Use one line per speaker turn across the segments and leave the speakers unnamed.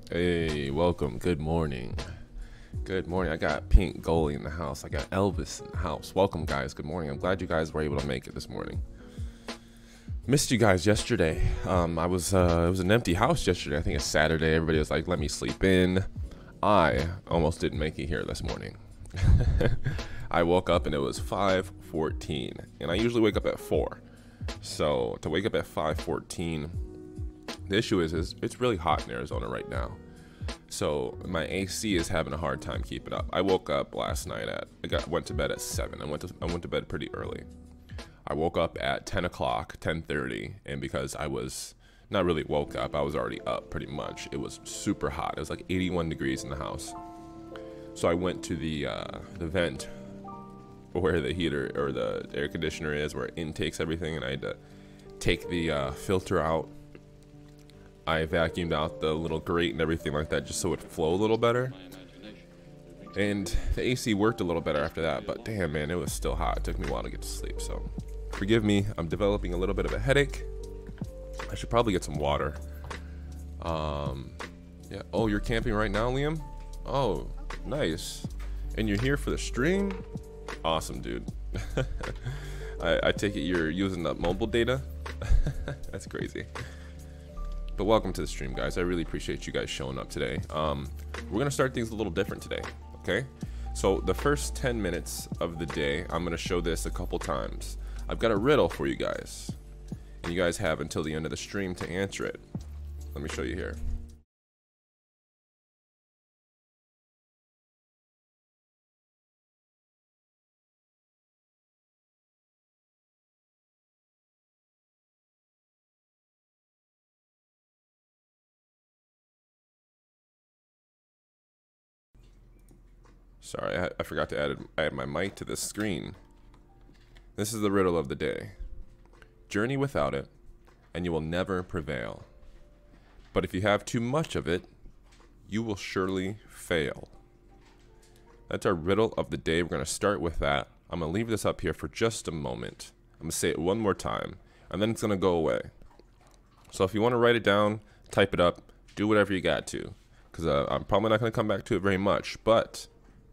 Hey, welcome. Good morning. Good morning. I got Pink Goalie in the house. I got Elvis in the house. Welcome, guys. Good morning. I'm glad you guys were able to make it this morning. Missed you guys yesterday. It was an empty house yesterday. I think it's Saturday. Everybody was like, let me sleep in. I almost didn't make it here this morning. I woke up and it was 5:14, and I usually wake up at 4. So to wake up at 5:14, the issue is it's really hot in Arizona right now. So my AC is having a hard time keeping up. I woke up last night went to bed at 7. I went to bed pretty early. I woke up at 10 o'clock, 10:30, and because I was not really woke up, I was already up pretty much. It was super hot. It was like 81 degrees in the house. So I went to the vent where the heater or the air conditioner is, where it intakes everything, and I had to take the filter out. I vacuumed out the little grate and everything like that just so it would flow a little better. And the AC worked a little better after that, but damn, man, it was still hot. It took me a while to get to sleep, so forgive me. I'm developing a little bit of a headache. I should probably get some water. Yeah. Oh, you're camping right now, Liam? Oh, nice. And you're here for the stream? Awesome, dude. I take it you're using the mobile data? That's crazy. But welcome to the stream, guys. I really appreciate you guys showing up today. We're gonna start things a little different today, okay? So the first 10 minutes of the day, I'm gonna show this a couple times. I've got a riddle for you guys, and you guys have until the end of the stream to answer it. Let me show you here. Sorry, I forgot to add my mic to this screen. This is the riddle of the day. Journey without it, and you will never prevail. But if you have too much of it, you will surely fail. That's our riddle of the day. We're going to start with that. I'm going to leave this up here for just a moment. I'm going to say it one more time, and then it's going to go away. So if you want to write it down, type it up, do whatever you got to, because I'm probably not going to come back to it very much, but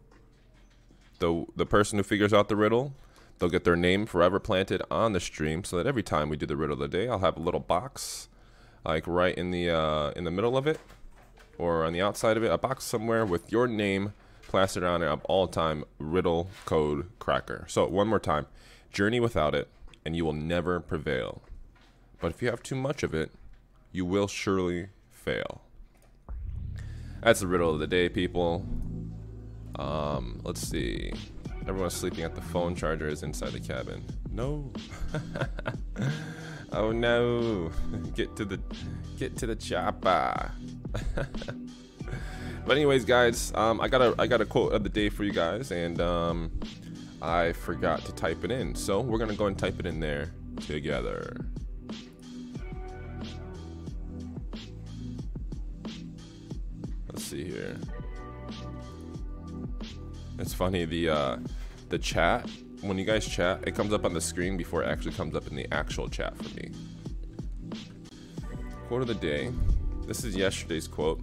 the person who figures out the riddle, they'll get their name forever planted on the stream, so that every time we do the riddle of the day, I'll have a little box, like right in the middle of it, or on the outside of it, a box somewhere with your name plastered on it, all-time riddle code cracker. So one more time, journey without it, and you will never prevail. But if you have too much of it, you will surely fail. That's the riddle of the day, people. Let's see. Everyone's sleeping at the phone charger is inside the cabin. No. Oh no. Get to the chopper. But anyways, guys, I got a quote of the day for you guys, and I forgot to type it in. So we're gonna go and type it in there together. Let's see here. It's funny, the chat, when you guys chat, it comes up on the screen before it actually comes up in the actual chat for me. Quote of the day. This is yesterday's quote.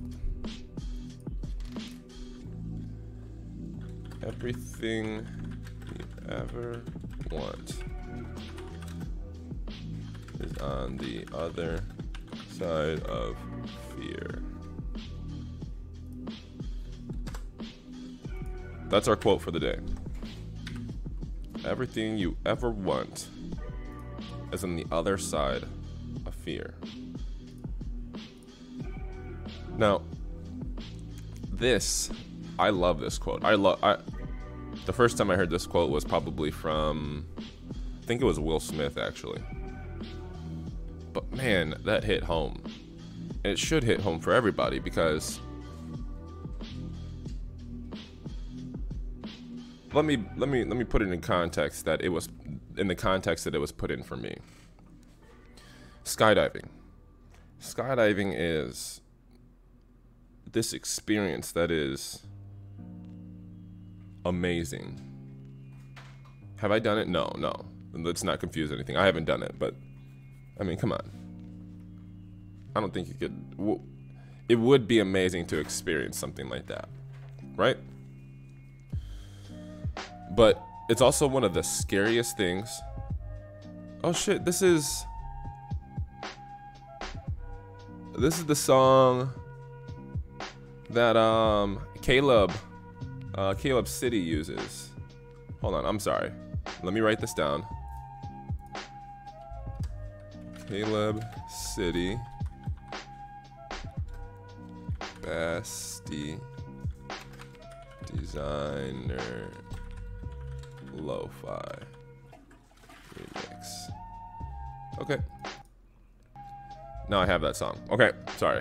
Everything you ever want is on the other side of fear. That's our quote for the day. Everything you ever want is on the other side of fear. Now, I love this quote. The first time I heard this quote was probably from, I think it was Will Smith, actually. But man, that hit home. And it should hit home for everybody, because let me put it in context that it was in the context that it was put in for me. Skydiving. Skydiving is this experience that is amazing. Have I done it? No. Let's not confuse anything. I haven't done it, but I mean, come on. I don't think you could. it would be amazing to experience something like that, right? But it's also one of the scariest things. Oh shit, this is the song that Caleb City uses. Hold on, I'm sorry. Let me write this down. Caleb City Basti Designer Lo-Fi Remix. Okay. Now I have that song. Okay, sorry.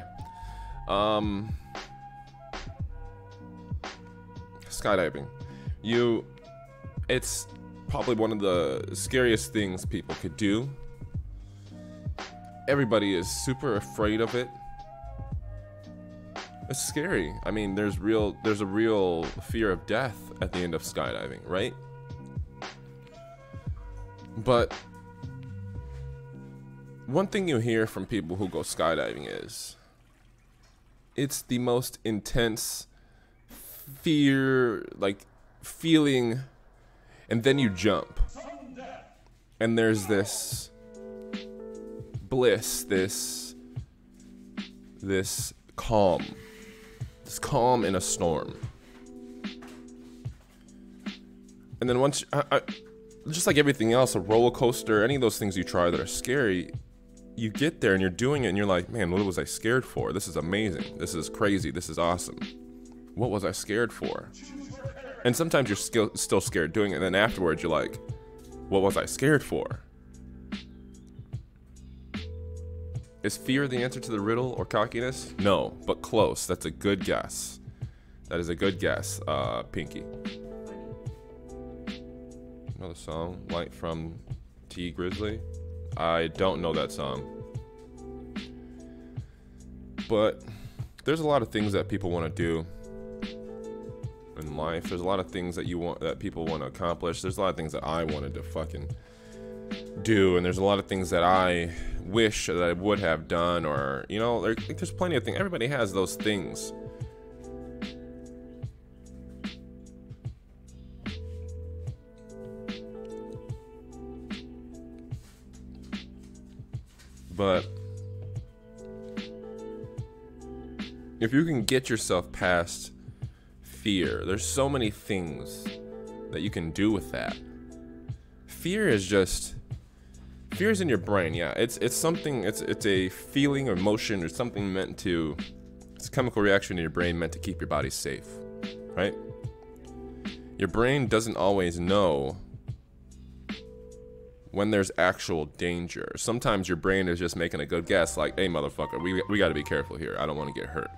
Skydiving. It's probably one of the scariest things people could do. Everybody is super afraid of it. It's scary. I mean, there's a real fear of death at the end of skydiving, right? But one thing you hear from people who go skydiving is it's the most intense fear, like feeling, and then you jump. And there's this bliss, this calm. This calm in a storm. And then once just like everything else, a roller coaster, any of those things you try that are scary, you get there and you're doing it and you're like, man, what was I scared for? This is amazing. This is crazy. This is awesome. What was I scared for? And sometimes you're still scared doing it. And then afterwards you're like, what was I scared for? Is fear the answer to the riddle or cockiness? No, but close. That's a good guess. That is a good guess, Pinky. Know the song, Light from T Grizzly? I don't know that song. But there's a lot of things that people want to do in life. There's a lot of things that people want to accomplish. There's a lot of things that I wanted to fucking do, and there's a lot of things that I wish that I would have done, or there's plenty of things. Everybody has those things. But if you can get yourself past fear, there's so many things that you can do with that. Fear is in your brain. Yeah, it's something. It's a feeling or emotion or something it's a chemical reaction in your brain meant to keep your body safe, right? Your brain doesn't always know when there's actual danger. Sometimes your brain is just making a good guess, like, hey motherfucker, we got to be careful here. I don't want to get hurt.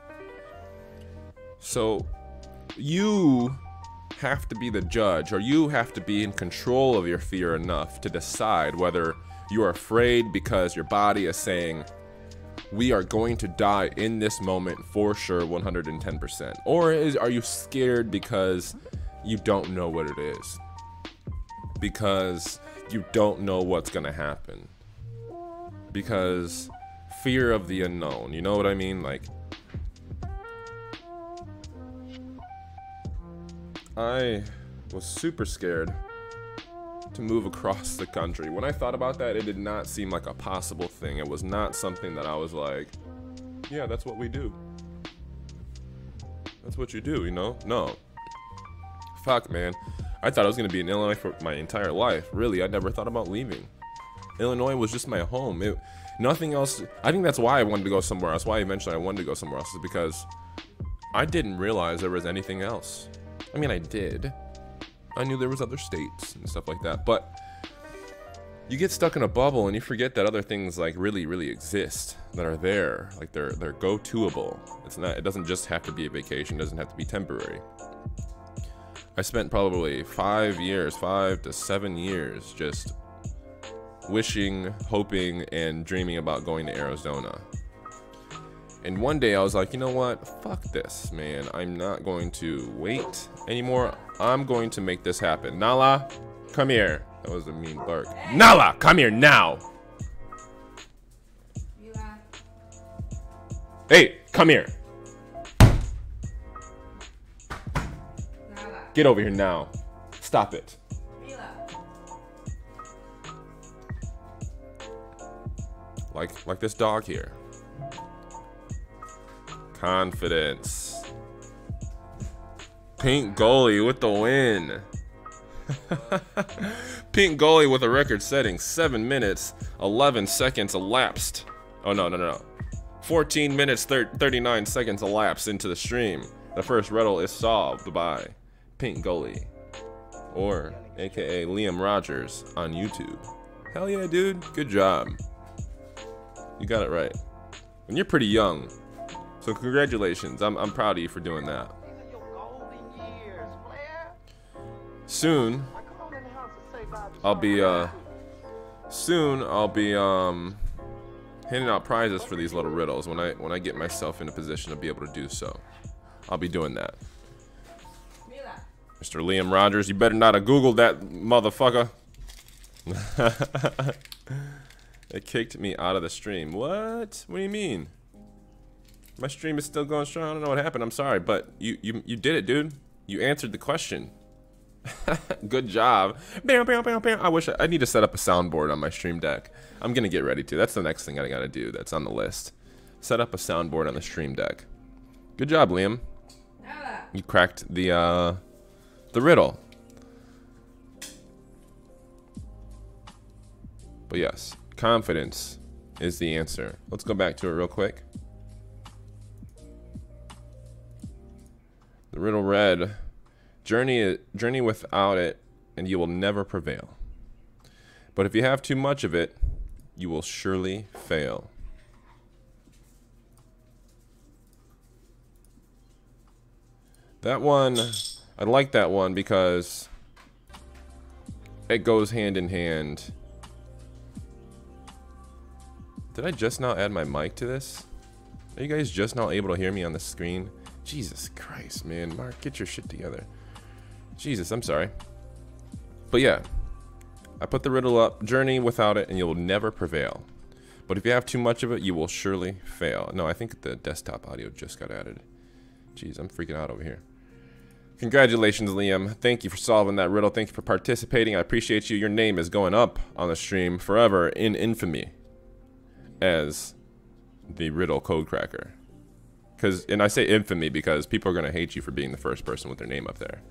So you have to be the judge, or you have to be in control of your fear enough to decide whether you are afraid because your body is saying, we are going to die in this moment for sure, 110%. Or are you scared because you don't know what it is? Because you don't know what's gonna happen. Because fear of the unknown, you know what I mean? Like, I was super scared to move across the country. When I thought about that, it did not seem like a possible thing. It was not something that I was like, yeah, that's what we do. That's what you do, you know? No. Fuck, man. I thought I was going to be in Illinois for my entire life. Really, I never thought about leaving. Illinois was just my home. Nothing else. I think that's why I wanted to go somewhere else. Why eventually I wanted to go somewhere else is because I didn't realize there was anything else. I mean, I did. I knew there was other states and stuff like that. But you get stuck in a bubble and you forget that other things like really, really exist that are there. Like they're go-toable. It doesn't just have to be a vacation. It doesn't have to be temporary. I spent probably 5 to 7 years just wishing, hoping, and dreaming about going to Arizona. And one day I was like, you know what? Fuck this, man. I'm not going to wait anymore. I'm going to make this happen. Nala, come here. That was a mean bark. Nala, come here now. Hey, come here. Get over here now. Stop it. Like this dog here. Confidence. Pink goalie with the win. Pink goalie with a record-setting 7 minutes, 11 seconds elapsed. Oh, no. 14 minutes, 39 seconds elapsed into the stream. The first riddle is solved by Pink Goalie, or aka Liam Rogers on YouTube. Hell yeah, dude. Good job. You got it right. And you're pretty young. So congratulations. I'm proud of you for doing that. Soon I'll be handing out prizes for these little riddles when I get myself in a position to be able to do so. I'll be doing that. Mr. Liam Rogers, you better not have Googled that motherfucker. It kicked me out of the stream. What? What do you mean? My stream is still going strong. I don't know what happened. I'm sorry, but you did it, dude. You answered the question. Good job. Bam, bam, bam, bam. I need to set up a soundboard on my stream deck. I'm gonna get ready to. That's the next thing I gotta do. That's on the list. Set up a soundboard on the stream deck. Good job, Liam. You cracked the riddle. But yes, confidence is the answer. Let's go back to it real quick. The riddle read, journey without it, and you will never prevail. But if you have too much of it, you will surely fail. That one, I like that one because it goes hand in hand. Did I just now add my mic to this? Are you guys just now able to hear me on the screen? Jesus Christ, man. Mark, get your shit together. Jesus, I'm sorry. But yeah, I put the riddle up. Journey without it, and you'll never prevail. But if you have too much of it, you will surely fail. No, I think the desktop audio just got added. Jeez, I'm freaking out over here. Congratulations, Liam. Thank you for solving that riddle. Thank you for participating. I appreciate you. Your name is going up on the stream forever in infamy as the riddle code cracker. And I say infamy because people are going to hate you for being the first person with their name up there.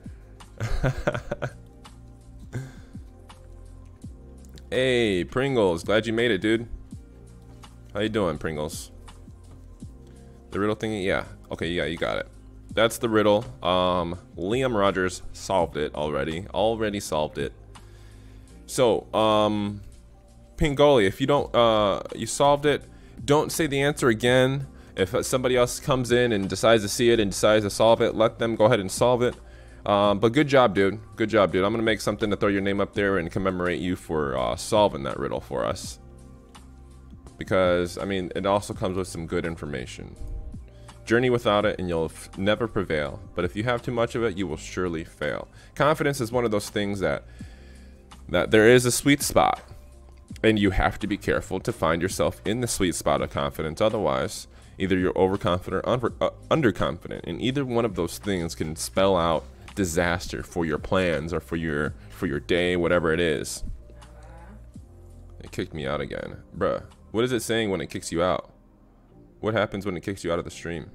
Hey, Pringles. Glad you made it, dude. How you doing, Pringles? The riddle thingy? Yeah. Okay, yeah, you got it. That's the riddle. Liam Rogers solved it already. Already solved it. So, Pink Goalie, if you don't, you solved it, don't say the answer again. If somebody else comes in and decides to see it and decides to solve it, let them go ahead and solve it. But good job, dude. Good job, dude. I'm going to make something to throw your name up there and commemorate you for solving that riddle for us. Because, I mean, it also comes with some good information. Journey without it and you'll never prevail. But if you have too much of it, you will surely fail. Confidence is one of those things that there is a sweet spot. And you have to be careful to find yourself in the sweet spot of confidence. Otherwise, either you're overconfident or underconfident. And either one of those things can spell out disaster for your plans or for your day, whatever it is. It kicked me out again. Bruh, what is it saying when it kicks you out? What happens when it kicks you out of the stream?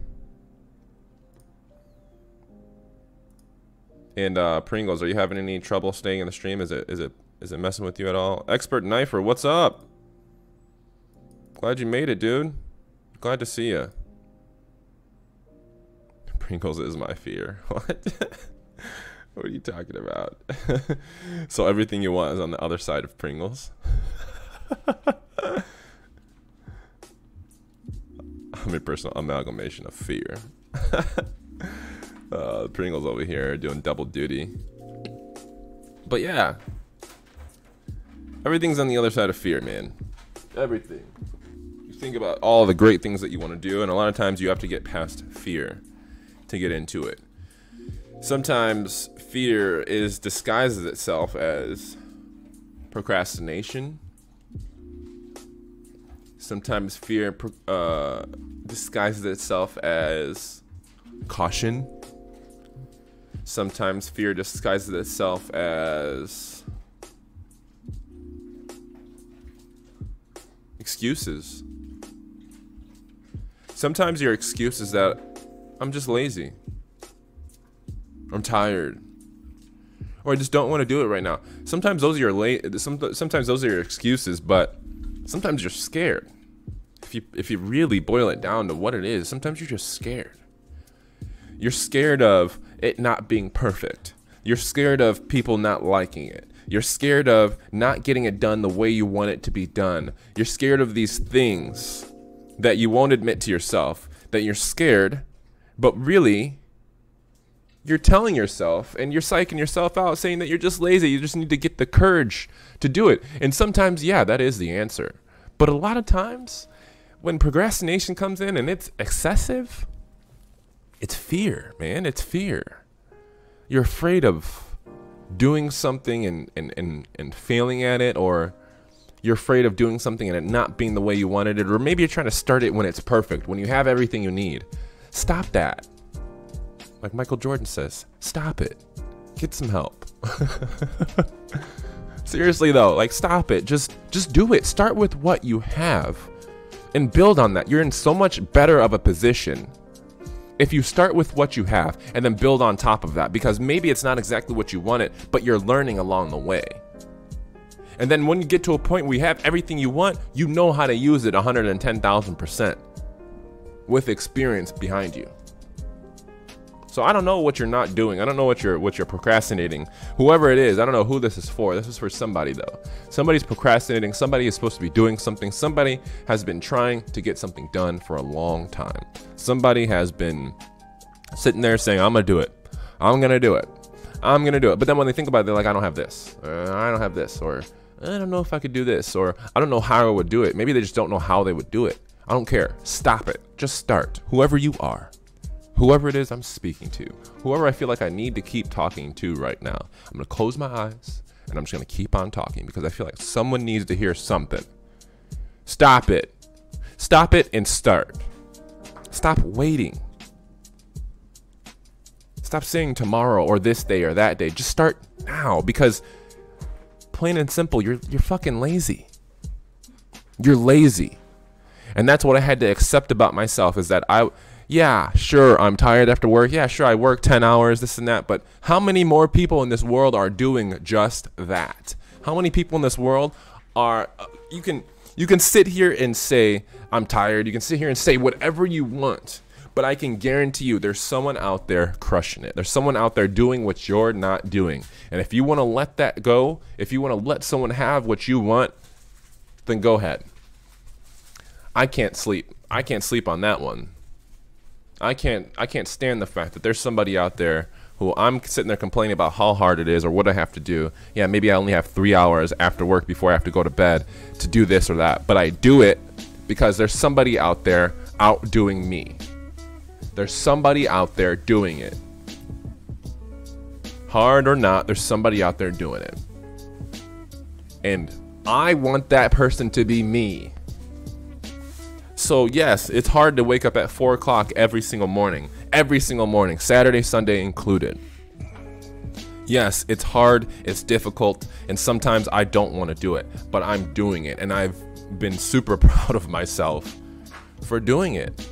And Pringles, are you having any trouble staying in the stream? Is it messing with you at all? Expert Knifer, what's up? Glad you made it, dude. Glad to see you. Pringles is my fear. What? What are you talking about? So everything you want is on the other side of Pringles? I'm a personal amalgamation of fear. Pringles over here doing double duty. But yeah. Everything's on the other side of fear, man. Everything. You think about all the great things that you want to do, and a lot of times you have to get past fear to get into it. Sometimes fear disguises itself as procrastination. Sometimes fear disguises itself as caution. Sometimes fear disguises itself as excuses. Sometimes your excuse is that I'm just lazy. I'm tired. Or I just don't want to do it right now. Sometimes those are your sometimes those are your excuses, but sometimes you're scared. If you really boil it down to what it is, sometimes you're just scared. You're scared of it not being perfect. You're scared of people not liking it. You're scared of not getting it done the way you want it to be done. You're scared of these things that you won't admit to yourself, that you're scared, but really, you're telling yourself and you're psyching yourself out saying that you're just lazy. You just need to get the courage to do it. And sometimes, yeah, that is the answer. But a lot of times, when procrastination comes in and it's excessive, it's fear, man. It's fear. You're afraid of doing something and failing at it, or you're afraid of doing something and it not being the way you wanted it, or maybe you're trying to start it when it's perfect, when you have everything you need. Stop that. Like Michael Jordan says, stop it. Get some help. Seriously though, like stop it. Just do it. Start with what you have and build on that. You're in so much better of a position if you start with what you have and then build on top of that, because maybe it's not exactly what you wanted, but you're learning along the way. And then when you get to a point where you have everything you want, you know how to use it 110,000% with experience behind you. So I don't know what you're not doing. I don't know what you're procrastinating. Whoever it is, I don't know who this is for. This is for somebody though. Somebody's procrastinating. Somebody is supposed to be doing something. Somebody has been trying to get something done for a long time. Somebody has been sitting there saying, I'm going to do it. I'm going to do it. I'm going to do it. But then when they think about it, they're like, I don't have this. I don't have this. Or I don't know if I could do this. Or I don't know how I would do it. Maybe they just don't know how they would do it. I don't care. Stop it. Just start. Whoever you are. Whoever it is I'm speaking to, whoever I feel like I need to keep talking to right now, I'm going to close my eyes and I'm just going to keep on talking because I feel like someone needs to hear something. Stop it. Stop it and start. Stop waiting. Stop saying tomorrow or this day or that day. Just start now, because plain and simple, you're fucking lazy. You're lazy. And that's what I had to accept about myself, is that yeah, sure, I'm tired after work. Yeah, sure, I work 10 hours, this and that. But how many more people in this world are doing just that? How many people in this world are, you can sit here and say, I'm tired. You can sit here and say whatever you want. But I can guarantee you there's someone out there crushing it. There's someone out there doing what you're not doing. And if you want to let that go, if you want to let someone have what you want, then go ahead. I can't sleep. I can't sleep on that one. I can't stand the fact that there's somebody out there who I'm sitting there complaining about how hard it is or what I have to do. Yeah, maybe I only have 3 hours after work before I have to go to bed to do this or that. But I do it because there's somebody out there outdoing me. There's somebody out there doing it. Hard or not, there's somebody out there doing it. And I want that person to be me. So yes, it's hard to wake up at 4 o'clock every single morning, Saturday, Sunday included. Yes, it's hard, it's difficult, and sometimes I don't want to do it, but I'm doing it, and I've been super proud of myself for doing it.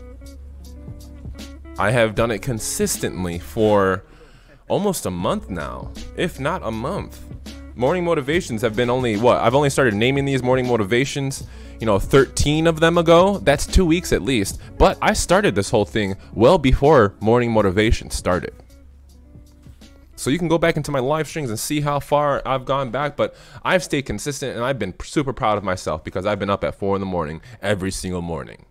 I have done it consistently for almost a month now, if not a month. Morning motivations have been I've only started naming these morning motivations 13 of them ago. That's 2 weeks at least. But I started this whole thing well before morning motivation started. So you can go back into my live streams and see how far I've gone back. But I've stayed consistent, and I've been super proud of myself because I've been up at 4 in the morning every single morning.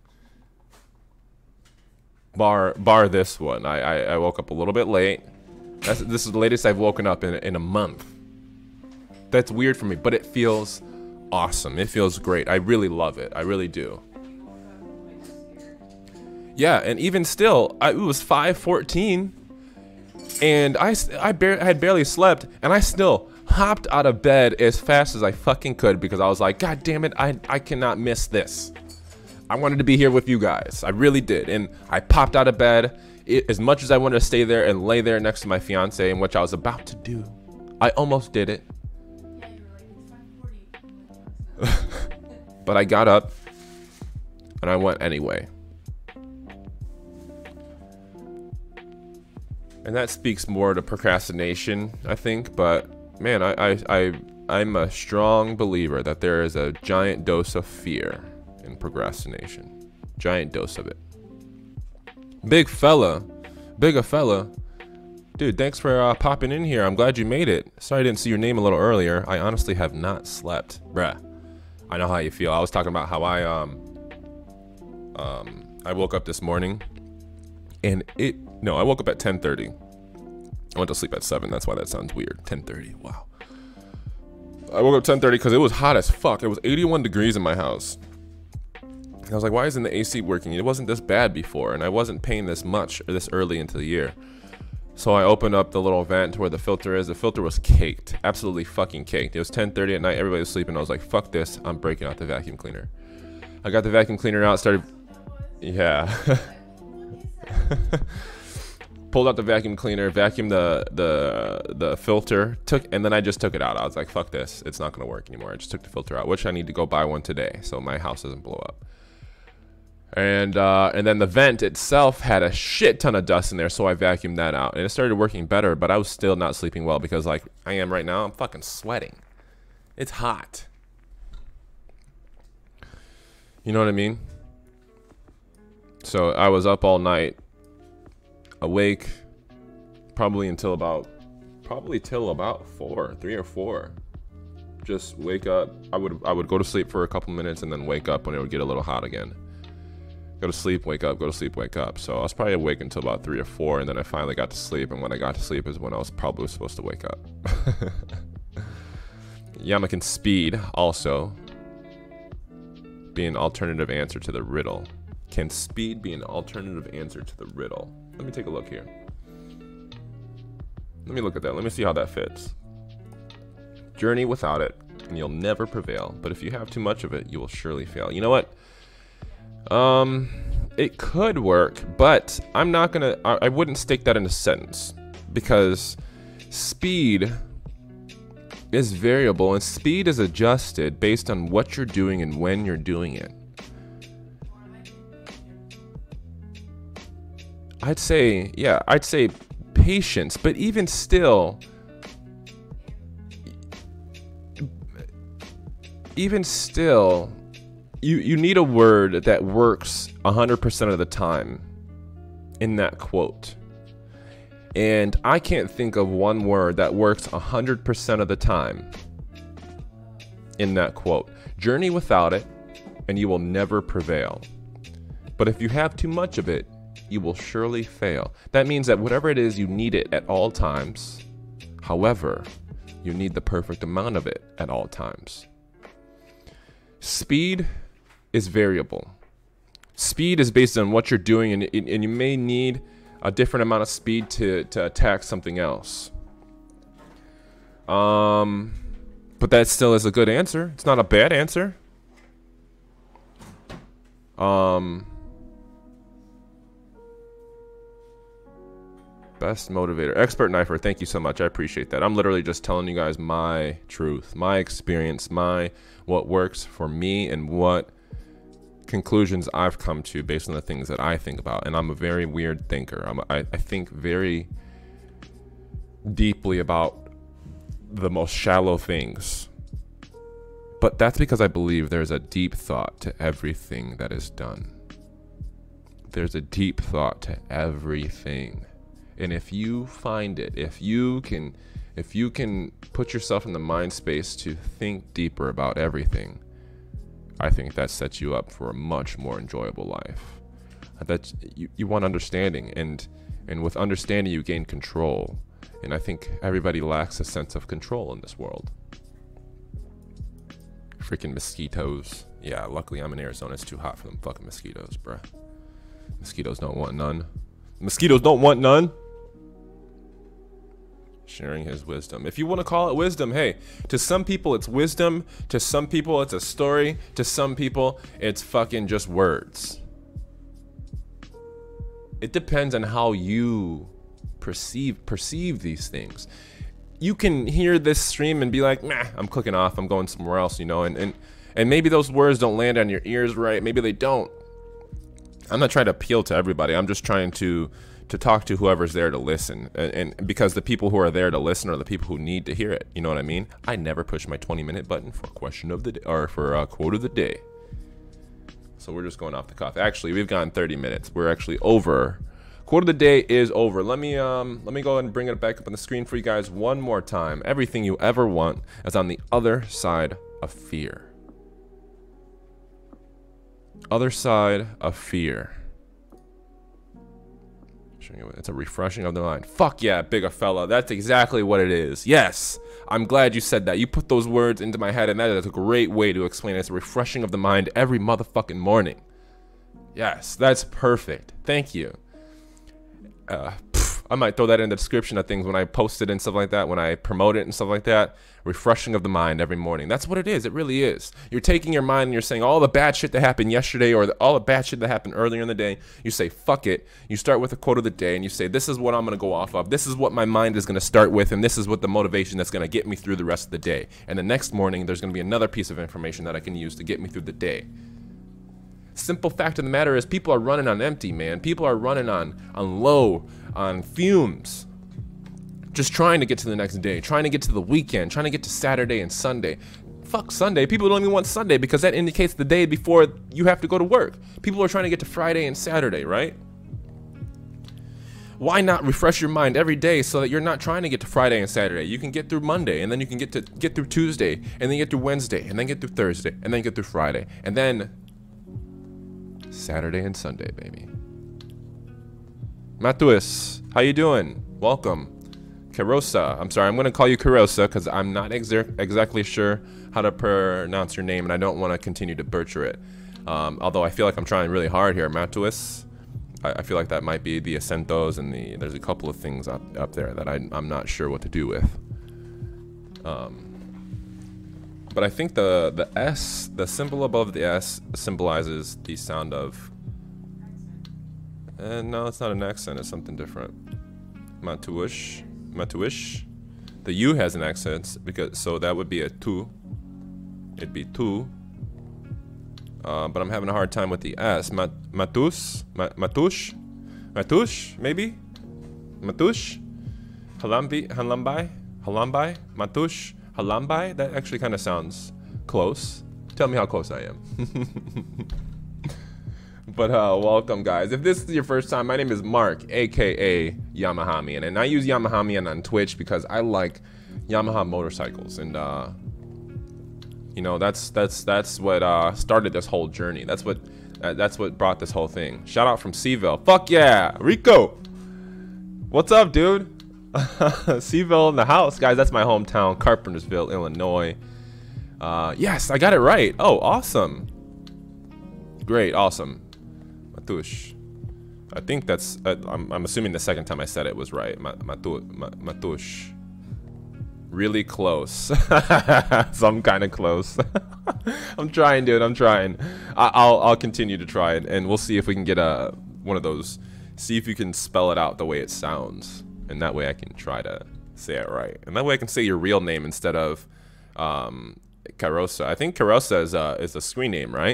Bar this one. I woke up a little bit late. This is the latest I've woken up in a month. That's weird for me, but it feels awesome. It feels great. I really love it. I really do. Yeah, and even still, it was 5:14, and I had barely slept, and I still hopped out of bed as fast as I fucking could because I was like, God damn it, I cannot miss this. I wanted to be here with you guys. I really did. And I popped out of bed. As much as I wanted to stay there and lay there next to my fiance, in which I was about to do, I almost did it.
Yeah, you were like, it's 5:40.
But I got up and I went anyway. And that speaks more to procrastination, I think. But man, I'm a strong believer that there is a giant dose of fear in procrastination. Giant dose of it. Bigger fella. Dude, thanks for popping in here. I'm glad you made it. Sorry I didn't see your name a little earlier. I honestly have not slept. Bruh. I know how you feel. I was talking about how I woke up this morning and I woke up at 10:30. I went to sleep at 7. That's why that sounds weird. 10:30. Wow. I woke up 10:30 because it was hot as fuck. It was 81 degrees in my house. And I was like, why isn't the AC working? It wasn't this bad before, and I wasn't paying this much or this early into the year. So I opened up the little vent to where the filter is. The filter was caked. Absolutely fucking caked. It was 10:30 at night. Everybody was sleeping. I was like, fuck this. I'm breaking out the vacuum cleaner. I got the vacuum cleaner out, started... Yeah. Pulled out the vacuum cleaner, vacuumed the filter, and then I just took it out. I was like, fuck this. It's not going to work anymore. I just took the filter out, which I need to go buy one today so my house doesn't blow up. And then the vent itself had a shit ton of dust in there, so I vacuumed that out. And it started working better, but I was still not sleeping well because like I am right now, I'm fucking sweating. It's hot. You know what I mean? So I was up all night, awake, probably till about 3 or 4. Just wake up. I would go to sleep for a couple minutes and then wake up when it would get a little hot again. Go to sleep, wake up, go to sleep, wake up. So I was probably awake until about 3 or 4, and then I finally got to sleep. And when I got to sleep is when I was probably supposed to wake up. Yamakin Speed also be an alternative answer to the riddle. Can speed be an alternative answer to the riddle? Let me take a look here. Let me look at that. Let me see how that fits. Journey without it, and you'll never prevail. But if you have too much of it, you will surely fail. You know what? It could work, but I'm not gonna. I wouldn't stick that in a sentence because speed is variable, and speed is adjusted based on what you're doing and when you're doing it. I'd say patience, but even still, you need a word that works 100% of the time in that quote. And I can't think of one word that works 100% of the time in that quote. Journey without it, and you will never prevail. But if you have too much of it, you will surely fail. That means that whatever it is, you need it at all times. However, you need the perfect amount of it at all times. Speed is variable. Speed is based on what you're doing, and you may need a different amount of speed to attack something else. But that still is a good answer. It's not a bad answer. Best motivator. Expert Knifer, thank you so much. I appreciate that. I'm literally just telling you guys my truth, my experience, what works for me, and what conclusions I've come to based on the things that I think about. And I'm a very weird thinker. I think very deeply about the most shallow things. But that's because I believe there's a deep thought to everything that is done. There's a deep thought to everything. And if you find it, if you can put yourself in the mind space to think deeper about everything, I think that sets you up for a much more enjoyable life. That you want understanding, and with understanding you gain control. And I think everybody lacks a sense of control in this world. Freaking mosquitoes. Yeah, luckily I'm in Arizona. It's too hot for them fucking mosquitoes, bruh. Mosquitoes don't want none. Mosquitoes don't want none. sharing his wisdom. If you want to call it wisdom, hey, to some people it's wisdom, to some people it's a story, to some people it's fucking just words. It depends on how you perceive these things. You can hear this stream and be like, nah, I'm clicking off, I'm going somewhere else, you know, and maybe those words don't land on your ears right, maybe they don't. I'm not trying to appeal to everybody. I'm just trying to talk to whoever's there to listen, and because the people who are there to listen are the people who need to hear it. You know what I mean? I never push my 20-minute button for question of the day, or for a quote of the day. So we're just going off the cuff. Actually, we've gone 30 minutes. We're actually over. Quote of the day is over. Let me go ahead and bring it back up on the screen for you guys one more time. Everything you ever want is on the other side of fear. Other side of fear. It's a refreshing of the mind. Fuck yeah, bigger fella. That's exactly what it is. Yes, I'm glad you said that. You put those words into my head, and that is a great way to explain it. It's a refreshing of the mind every motherfucking morning. Yes, that's perfect. Thank you. I might throw that in the description of things when I post it and stuff like that, when I promote it and stuff like that. Refreshing of the mind every morning. That's what it is. It really is. You're taking your mind and you're saying all the bad shit that happened yesterday, or all the bad shit that happened earlier in the day. You say, fuck it. You start with a quote of the day and you say, this is what I'm going to go off of. This is what my mind is going to start with. And this is what the motivation that's going to get me through the rest of the day. And the next morning, there's going to be another piece of information that I can use to get me through the day. Simple fact of the matter is, people are running on empty, man. People are running on low, on fumes. Just trying to get to the next day, trying to get to the weekend, trying to get to Saturday and Sunday. Fuck Sunday. People don't even want Sunday because that indicates the day before you have to go to work. People are trying to get to Friday and Saturday, right? Why not refresh your mind every day so that you're not trying to get to Friday and Saturday? You can get through Monday, and then you can get through Tuesday, and then get through Wednesday, and then get through Thursday, and then get through Friday, and then Saturday and Sunday, baby. Matuis, how you doing? Welcome. Carosa, I'm sorry, I'm going to call you Carosa because I'm not exactly sure how to pronounce your name, and I don't want to continue to butcher it. Although I feel like I'm trying really hard here. Matuis, I feel like that might be the acentos, and there's a couple of things up there that I'm not sure what to do with. But I think the S, the symbol above the S, symbolizes the sound of... no, it's not an accent, it's something different. Matuish. The U has an accent, so that would be a tu. It'd be tu. But I'm having a hard time with the S. Matush, maybe? Matush? Halambai? Matush? Halambai? That actually kind of sounds close. Tell me how close I am. But welcome, guys. If this is your first time, my name is Mark, aka Yamahamian, and I use Yamahamian on Twitch because I like Yamaha motorcycles, and you know, that's what started this whole journey. That's what brought this whole thing. Shout out from Seville. Fuck yeah, Rico. What's up, dude? Seville in the house, guys. That's my hometown, Carpentersville, Illinois. Yes, I got it right. Oh, awesome. Great, awesome. Matush. I think that's, I'm assuming the second time I said it was right. Matush. Really close. So I'm kind of close. I'm trying, dude. I'm trying. I'll continue to try it, and we'll see if we can get one of those. See if you can spell it out the way it sounds, and that way I can try to say it right. And that way I can say your real name instead of Carosa. I think Carosa is a screen name, right?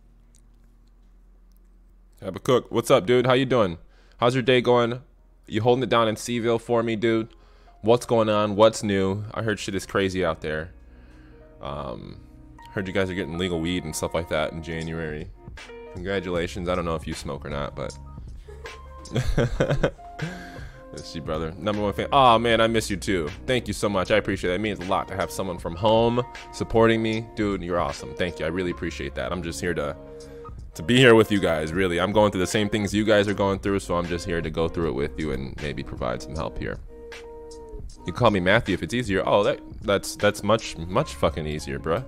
Habakkuk, what's up, dude? How you doing? How's your day going? You holding it down in Seville for me, dude? What's going on? What's new? I heard shit is crazy out there. Heard you guys are getting legal weed and stuff like that in January. Congratulations. I don't know if you smoke or not, but let's see, brother. #1 fan. Oh man, I miss you too. Thank you so much. I appreciate it. It means a lot to have someone from home supporting me. Dude, you're awesome. Thank you. I really appreciate that. I'm just here to be here with you guys, really. I'm going through the same things you guys are going through, so I'm just here to go through it with you and maybe provide some help here. You call me Matthew if it's easier. Oh, that's much fucking easier, bruh.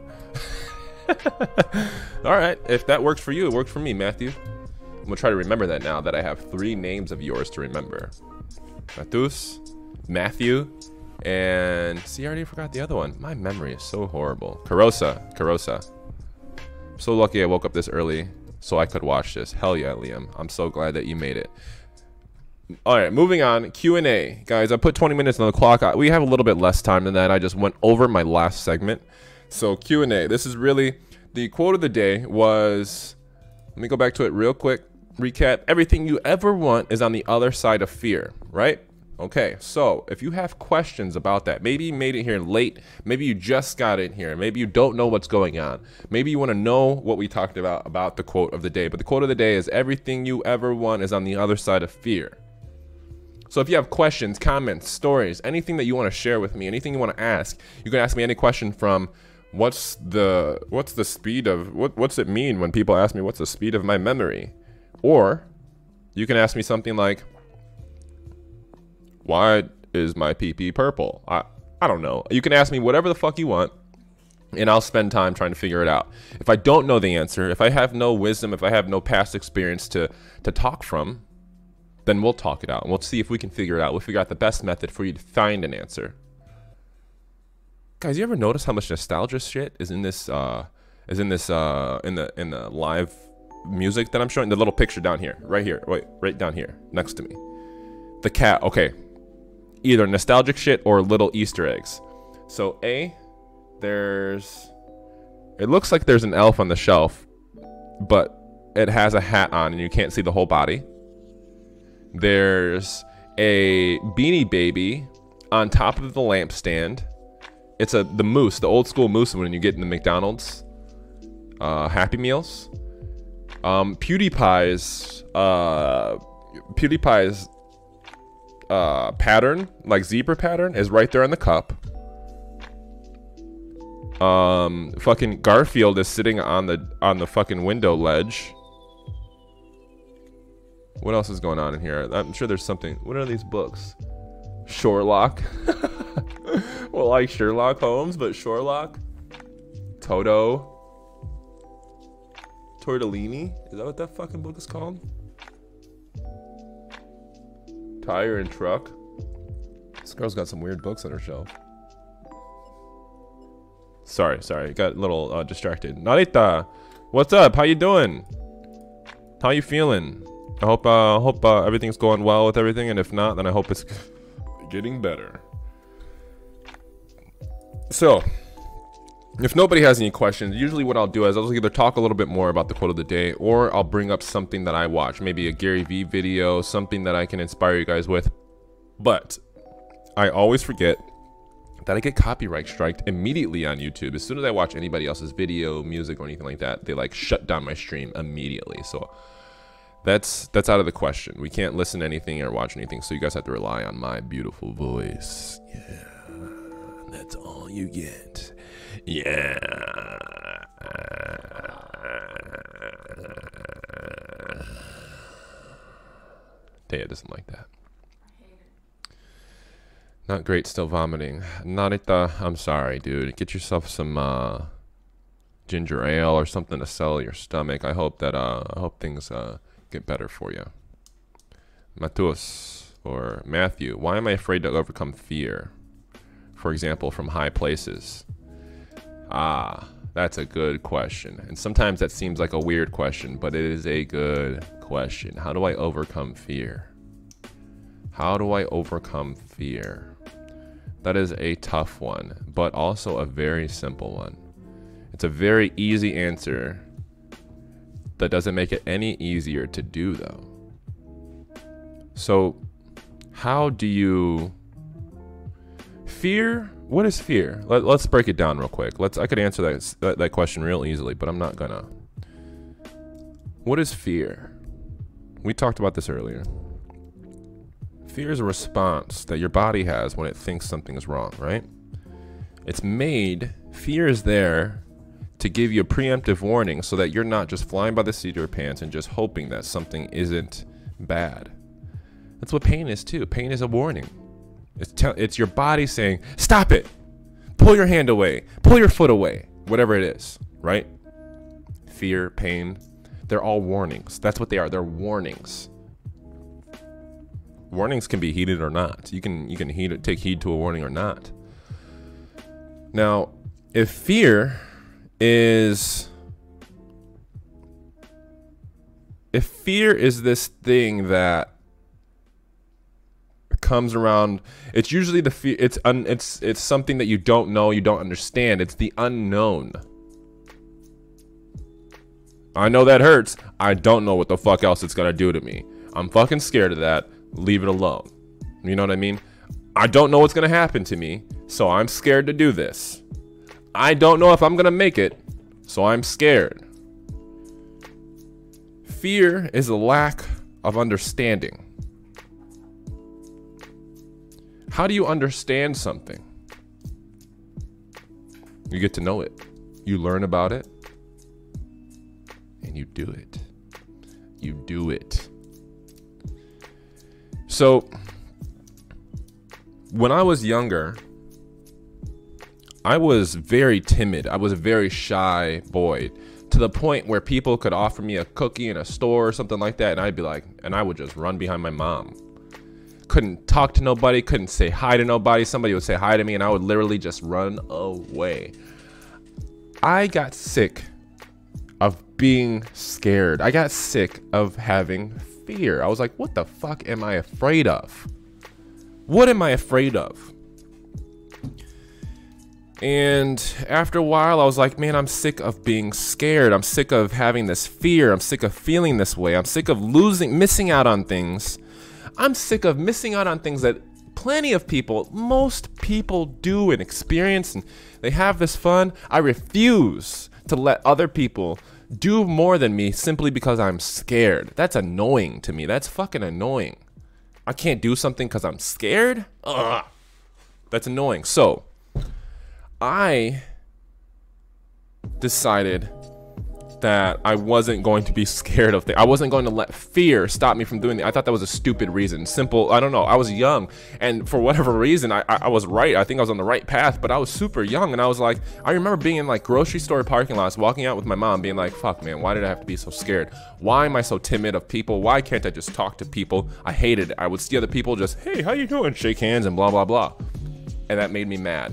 All right, if that works for you, it works for me, Matthew. I'm gonna try to remember that now that I have 3 names of yours to remember. Matthew, And see, I already forgot the other one. My memory is so horrible. Carosa. I'm so lucky I woke up this early so I could watch this. Hell yeah, Liam. I'm so glad that you made it. All right, moving on. Q&A. Guys, I put 20 minutes on the clock. We have a little bit less time than that. I just went over my last segment. So Q&A. This is really the quote of the day was, let me go back to it real quick. Recap. Everything you ever want is on the other side of fear, right? Okay, so if you have questions about that, maybe you made it here late, maybe you just got in here, maybe you don't know what's going on, maybe you want to know what we talked about the quote of the day, but the quote of the day is everything you ever want is on the other side of fear. So if you have questions, comments, stories, anything that you want to share with me, anything you want to ask, you can ask me any question from what's the speed of, what's it mean when people ask me what's the speed of my memory? Or you can ask me something like, why is my pee-pee purple? I don't know. You can ask me whatever the fuck you want, and I'll spend time trying to figure it out. If I don't know the answer, if I have no wisdom, if I have no past experience to talk from, then we'll talk it out. And we'll see if we can figure it out. We'll figure out the best method for you to find an answer. Guys, you ever notice how much nostalgia shit is in this in the live music that I'm showing? The little picture down here, right down here next to me. The cat. Okay. Either nostalgic shit or little Easter eggs. So it looks like there's an elf on the shelf, but it has a hat on and you can't see the whole body. There's a Beanie Baby on top of the lampstand. It's the moose, the old school moose when you get in the McDonald's Happy Meals. PewDiePie's pattern, like zebra pattern, is right there on the cup. Fucking Garfield is sitting on the fucking window ledge. What else is going on in here? I'm sure there's something. What are these books? Sherlock. Well, like Sherlock Holmes, but Sherlock. Toto. Tortellini. Is that what that fucking book is called? Tire and Truck. This girl's got some weird books on her shelf. Sorry. Got a little distracted. Narita, what's up? How you doing? How you feeling? I hope everything's going well with everything, and if not, then I hope it's getting better. So, if nobody has any questions, usually what I'll do is I'll either talk a little bit more about the quote of the day, or I'll bring up something that I watch, maybe a Gary Vee video, something that I can inspire you guys with. But I always forget that I get copyright striked immediately on YouTube. As soon as I watch anybody else's video, music, or anything like that, they like shut down my stream immediately. So that's out of the question. We can't listen to anything or watch anything, so you guys have to rely on my beautiful voice. Yeah, that's all you get. Yeah. Taya doesn't like that. Not great, still vomiting. Narita, I'm sorry, dude. Get yourself some ginger ale or something to settle your stomach. I hope things get better for you. Matus or Matthew, why am I afraid to overcome fear? For example, from high places. That's a good question. And sometimes that seems like a weird question, but it is a good question. How do I overcome fear? How do I overcome fear? That is a tough one, but also a very simple one. It's a very easy answer that doesn't make it any easier to do, though. So, how do you... Fear? What is fear? Let's break it down real quick. I could answer that question real easily, but I'm not gonna. What is fear? We talked about this earlier. Fear is a response that your body has when it thinks something is wrong, right? Fear is there to give you a preemptive warning so that you're not just flying by the seat of your pants and just hoping that something isn't bad. That's what pain is too. Pain is a warning. It's your body saying, stop it, pull your hand away, pull your foot away, whatever it is, right? Fear, pain, they're all warnings. That's what they are. They're warnings. Warnings can be heeded or not. You can take heed to a warning or not. Now, if fear is this thing that comes around, it's usually the fear. It's something that you don't know, you don't understand. It's the unknown. I know that hurts. I don't know what the fuck else it's gonna do to me. I'm fucking scared of that. Leave it alone. You know what I mean? I don't know what's gonna happen to me, so I'm scared to do this. I don't know if I'm gonna make it, so I'm scared. Fear is a lack of understanding. How do you understand something? You get to know it. You learn about it. And you do it. You do it. So, when I was younger, I was very timid. I was a very shy boy, to the point where people could offer me a cookie in a store or something like that, and I'd be like, and I would just run behind my mom. Couldn't talk to nobody, couldn't say hi to nobody. Somebody would say hi to me, and I would literally just run away. I got sick of being scared. I got sick of having fear. I was like, what the fuck am I afraid of? What am I afraid of? And after a while, I was like, man, I'm sick of being scared. I'm sick of having this fear. I'm sick of feeling this way. I'm sick of missing out on things. I'm sick of missing out on things that plenty of people, most people do and experience, and they have this fun. I refuse to let other people do more than me simply because I'm scared. That's annoying to me. That's fucking annoying. I can't do something because I'm scared? Ugh. That's annoying. So, I decided that I wasn't going to be scared of things. I wasn't going to let fear stop me from doing it. I thought that was a stupid reason. Simple, I don't know. I was young, and for whatever reason, I was right. I think I was on the right path, but I was super young, and I was like, I remember being in like grocery store parking lots, walking out with my mom, being like, fuck, man, why did I have to be so scared? Why am I so timid of people? Why can't I just talk to people? I hated it. I would see other people just, hey, how you doing? Shake hands and blah, blah, blah. And that made me mad.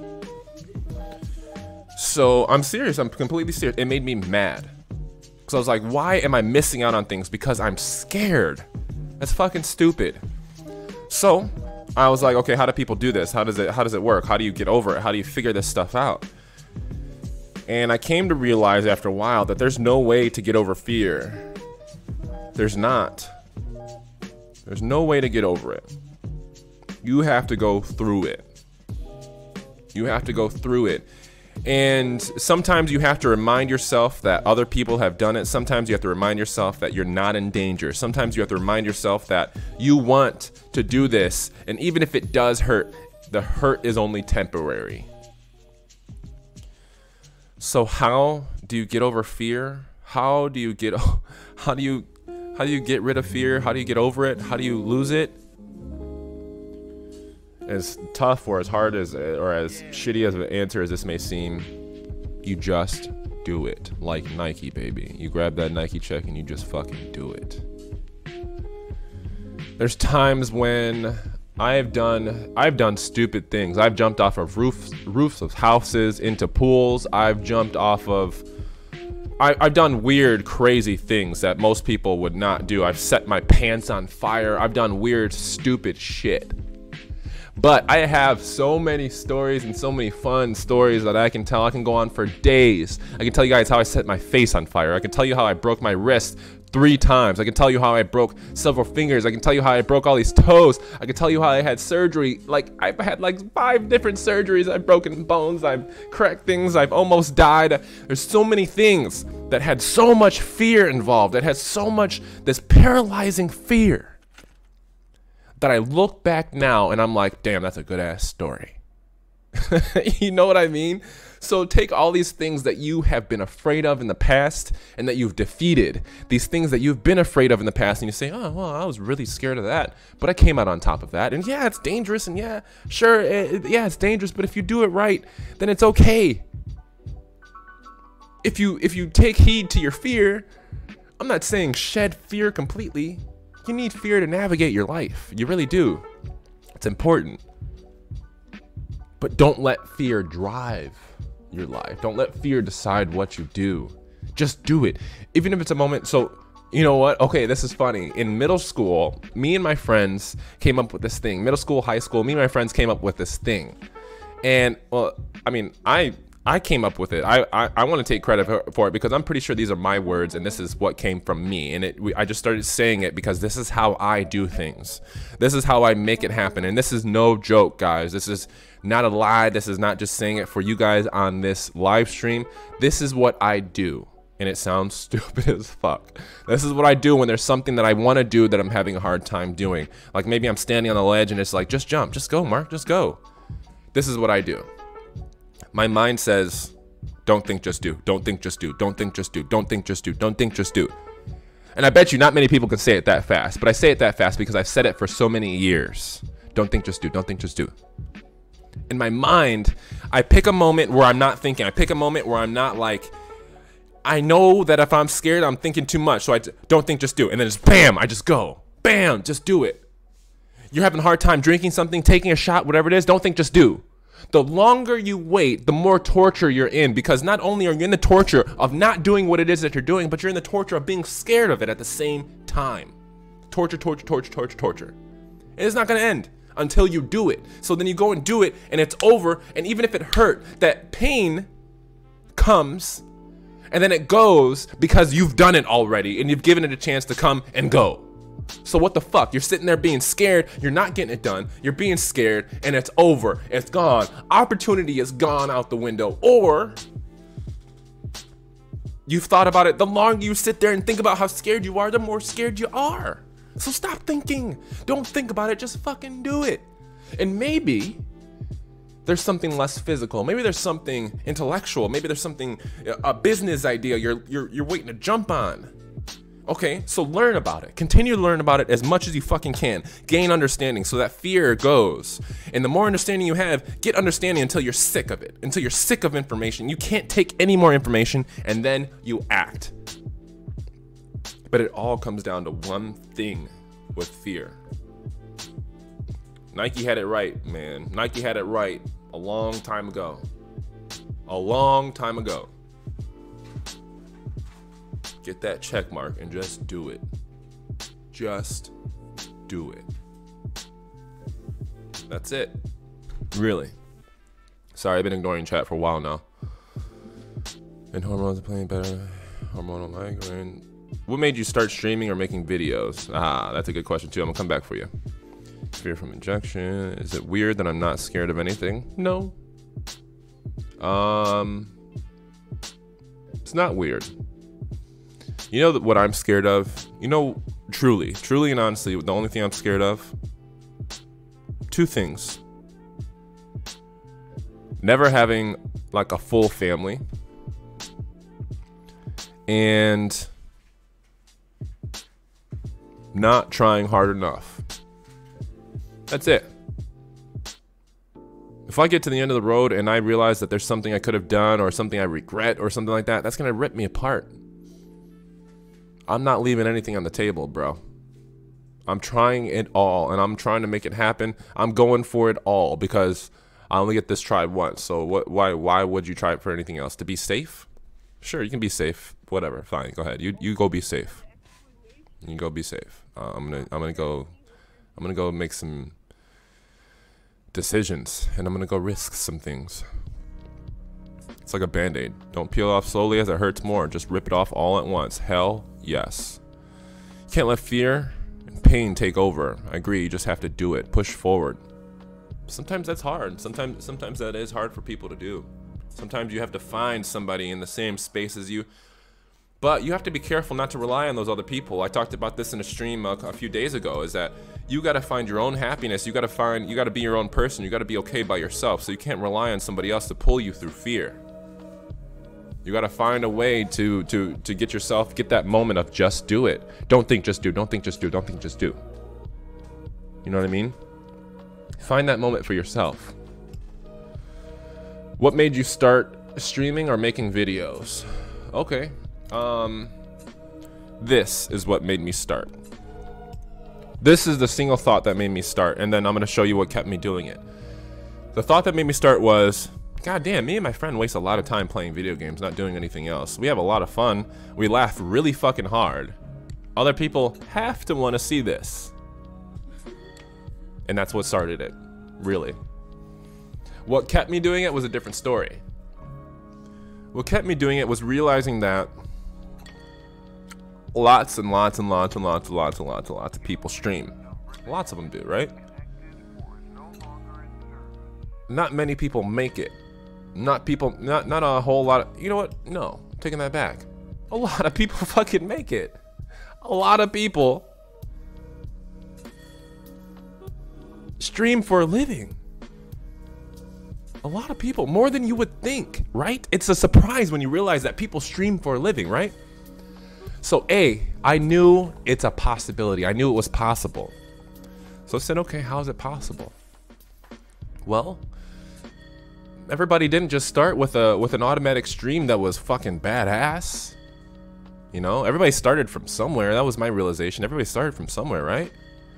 So I'm serious. I'm completely serious. It made me mad. Because I was like, why am I missing out on things? Because I'm scared. That's fucking stupid. So I was like, okay, how do people do this? How does it work? How do you get over it? How do you figure this stuff out? And I came to realize after a while that there's no way to get over fear. There's not. There's no way to get over it. You have to go through it. You have to go through it. And sometimes you have to remind yourself that other people have done it. Sometimes you have to remind yourself that you're not in danger. Sometimes you have to remind yourself that you want to do this. And even if it does hurt, the hurt is only temporary. So how do you get over fear? How do you get rid of fear? How do you get over it? How do you lose it? As tough or as hard as or as shitty as an answer as this may seem, you just do it. Like Nike, baby. You grab that Nike check and you just fucking do it. There's times when I've done stupid things. I've jumped off of roofs of houses into pools. I've done weird, crazy things that most people would not do. I've set my pants on fire. I've done weird, stupid shit. But I have so many stories and so many fun stories that I can tell. I can go on for days. I can tell you guys how I set my face on fire. I can tell you how I broke my wrist 3 times. I can tell you how I broke several fingers. I can tell you how I broke all these toes. I can tell you how I had surgery. Like, I've had like 5 different surgeries. I've broken bones. I've cracked things. I've almost died. There's so many things that had so much fear involved. That had so much, this paralyzing fear, that I look back now and I'm like, damn, that's a good ass story. You know what I mean? So take all these things that you have been afraid of in the past and that you've defeated, these things that you've been afraid of in the past, and you say, oh, well, I was really scared of that, but I came out on top of that. And yeah, it's dangerous, and yeah, sure, it's dangerous, but if you do it right, then it's okay. If you take heed to your fear, I'm not saying shed fear completely. You need fear to navigate your life. You really do. It's important. But don't let fear drive your life. Don't let fear decide what you do. Just do it. Even if it's a moment. So, you know what? Okay, this is funny. In middle school, me and my friends came up with this thing. Middle school, high school, me and my friends came up with this thing. And, well, I mean, I came up with it. I want to take credit for it because I'm pretty sure these are my words and this is what came from me. And I just started saying it because this is how I do things. This is how I make it happen. And this is no joke, guys. This is not a lie. This is not just saying it for you guys on this live stream. This is what I do. And it sounds stupid as fuck. This is what I do when there's something that I want to do that I'm having a hard time doing. Like maybe I'm standing on the ledge and it's like, just jump, just go, Mark, just go. This is what I do. My mind says, don't think, just do. Don't think, just do. Don't think, just do. Don't think, just do. Don't think, just do. And I bet you not many people can say it that fast, but I say it that fast because I've said it for so many years. Don't think, just do. Don't think, just do. In my mind, I pick a moment where I'm not thinking. I pick a moment where I'm not like, I know that if I'm scared, I'm thinking too much. So I don't think, just do. And then just bam, I just go. Bam, just do it. You're having a hard time drinking something, taking a shot, whatever it is, don't think, just do. The longer you wait, the more torture you're in, because not only are you in the torture of not doing what it is that you're doing, but you're in the torture of being scared of it at the same time. Torture, torture, torture, torture, torture. And it's not going to end until you do it. So then you go and do it and it's over. And even if it hurt, that pain comes and then it goes because you've done it already and you've given it a chance to come and go. So what the fuck? You're sitting there being scared. You're not getting it done. You're being scared and it's over. It's gone. Opportunity is gone out the window. Or you've thought about it. The longer you sit there and think about how scared you are, the more scared you are. So stop thinking. Don't think about it. Just fucking do it. And maybe there's something less physical. Maybe there's something intellectual. Maybe there's something, a business idea you're waiting to jump on. Okay, so learn about it. Continue to learn about it as much as you fucking can. Gain understanding so that fear goes. And the more understanding you have, get understanding until you're sick of it. Until you're sick of information. You can't take any more information and then you act. But it all comes down to one thing with fear. Nike had it right, man. Nike had it right a long time ago. A long time ago. Get that check mark and just do it. Just do it. That's it. Really. Sorry, I've been ignoring chat for a while now. And hormones are playing better. Hormonal migraine. What made you start streaming or making videos? That's a good question too. I'm gonna come back for you. Fear from injection. Is it weird that I'm not scared of anything? No. It's not weird. You know what I'm scared of? You know, truly and honestly, the only thing I'm scared of? Two things. Never having like a full family. And not trying hard enough. That's it. If I get to the end of the road and I realize that there's something I could have done or something I regret or something like that, that's going to rip me apart. I'm not leaving anything on the table, bro. I'm trying it all and I'm trying to make it happen. I'm going for it all because I only get this tried once. So why would you try it for anything else? To be safe? Sure, you can be safe. Whatever. Fine. Go ahead. You go be safe. You go be safe. I'm gonna go make some decisions and I'm gonna go risk some things. It's like a band-aid. Don't peel off slowly as it hurts more. Just rip it off all at once. Hell yes. You can't let fear and pain take over. I agree. You just have to do it. Push forward. Sometimes that's hard. Sometimes that is hard for people to do. Sometimes you have to find somebody in the same space as you. But you have to be careful not to rely on those other people. I talked about this in a stream a few days ago, is that you got to find your own happiness. You got to be your own person. You got to be okay by yourself. So you can't rely on somebody else to pull you through fear. You got to find a way to get that moment of just do it. Don't think, just do. Don't think, just do. Don't think, just do. You know what I mean? Find that moment for yourself. What made you start streaming or making videos? Okay. This is what made me start. This is the single thought that made me start, and then I'm going to show you what kept me doing it. The thought that made me start was, God damn, me and my friend waste a lot of time playing video games, not doing anything else. We have a lot of fun. We laugh really fucking hard. Other people have to want to see this. And that's what started it, really. What kept me doing it was a different story. What kept me doing it was realizing that lots and lots and lots and lots and lots and lots and lots of people stream. Lots of them do, right? Not many people make it. Not a whole lot of, you know what? No, I'm taking that back. A lot of people fucking make it. A lot of people stream for a living. A lot of people, more than you would think, right? It's a surprise when you realize that people stream for a living, right? So I knew it's a possibility. I knew it was possible. So I said, okay, how is it possible? Well, everybody didn't just start with an automatic stream that was fucking badass. You know, everybody started from somewhere. That was my realization. Everybody started from somewhere, right?